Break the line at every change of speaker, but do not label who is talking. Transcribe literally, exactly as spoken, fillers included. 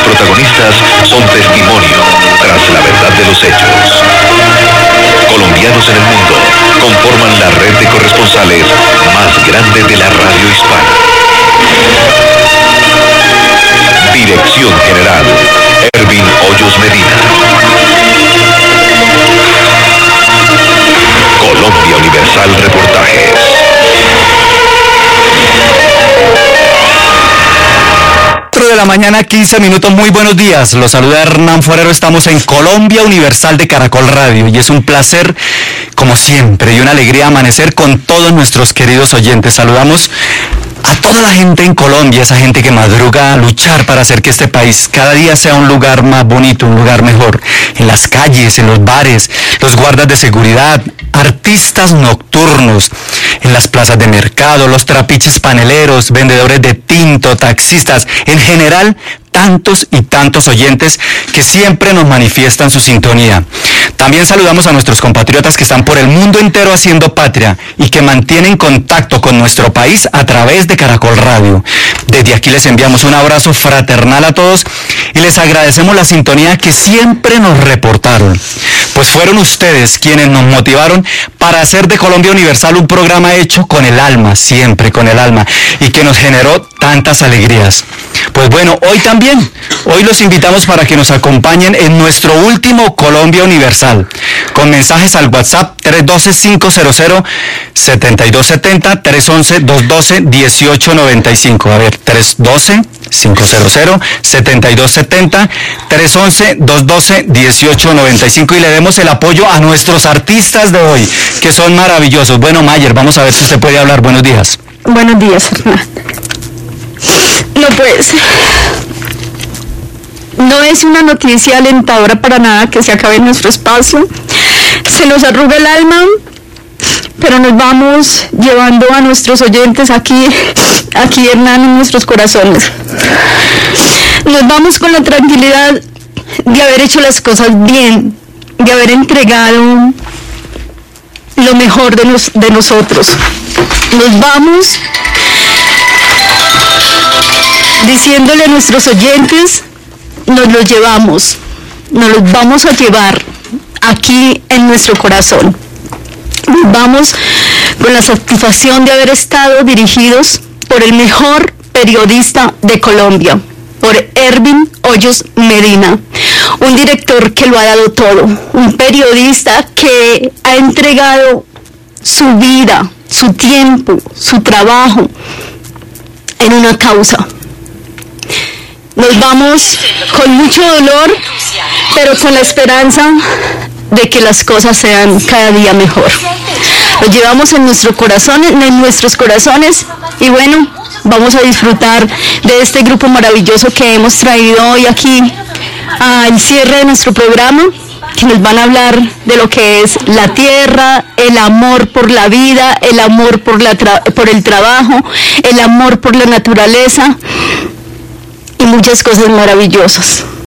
protagonistas son testimonio tras la verdad de los hechos. Colombianos en el mundo conforman la red de corresponsales más grande de la radio hispana. Dirección General, Ervin Hoyos Medina. Colombia Universal Reportajes.
De la mañana, quince minutos, muy buenos días. Los saluda Hernán Forero, estamos en Colombia Universal de Caracol Radio y es un placer, como siempre, y una alegría amanecer con todos nuestros queridos oyentes. Saludamos a toda la gente en Colombia, esa gente que madruga a luchar para hacer que este país cada día sea un lugar más bonito, un lugar mejor. En las calles, en los bares, los guardas de seguridad, artistas nocturnos, en las plazas de mercado, los trapiches paneleros, vendedores de tinto, taxistas, en general, tantos y tantos oyentes que siempre nos manifiestan su sintonía. También saludamos a nuestros compatriotas que están por el mundo entero haciendo patria y que mantienen contacto con nuestro país a través de Caracol Radio. Desde aquí les enviamos un abrazo fraternal a todos y les agradecemos la sintonía que siempre nos reportaron, pues fueron ustedes quienes nos motivaron para hacer de Colombia Universal un programa hecho con el alma, siempre con el alma, y que nos generó tantas alegrías. Pues bueno, hoy también, hoy los invitamos para que nos acompañen en nuestro último Colombia Universal, con mensajes al WhatsApp tres uno dos, cinco cero cero, siete dos siete cero, tres uno uno, dos uno dos, uno ocho nueve cinco. A ver, tres uno dos, cinco cero cero, siete dos siete cero, tres uno uno, dos uno dos, uno ocho nueve cinco y le demos el apoyo a nuestros artistas de hoy, que son maravillosos. Bueno, Mayer, vamos a ver si usted puede hablar. Buenos días.
Buenos días, Hernán. No pues, no es una noticia alentadora para nada que se acabe nuestro espacio. Se nos arruga el alma, pero nos vamos llevando a nuestros oyentes aquí, aquí Hernán, en nuestros corazones. Nos vamos con la tranquilidad de haber hecho las cosas bien, de haber entregado lo mejor de, nos, de nosotros. Nos vamos diciéndole a nuestros oyentes, nos los llevamos, nos los vamos a llevar aquí en nuestro corazón. Nos vamos con la satisfacción de haber estado dirigidos por el mejor periodista de Colombia, por Ervin Hoyos Medina, un director que lo ha dado todo, un periodista que ha entregado su vida, su tiempo, su trabajo en una causa. Nos vamos con mucho dolor, pero con la esperanza de que las cosas sean cada día mejor. Lo llevamos en nuestro corazón, en nuestros corazones, y bueno, vamos a disfrutar de este grupo maravilloso que hemos traído hoy aquí al cierre de nuestro programa, que nos van a hablar de lo que es la tierra, el amor por la vida, el amor por, la tra- por el trabajo, el amor por la naturaleza y muchas cosas maravillosas.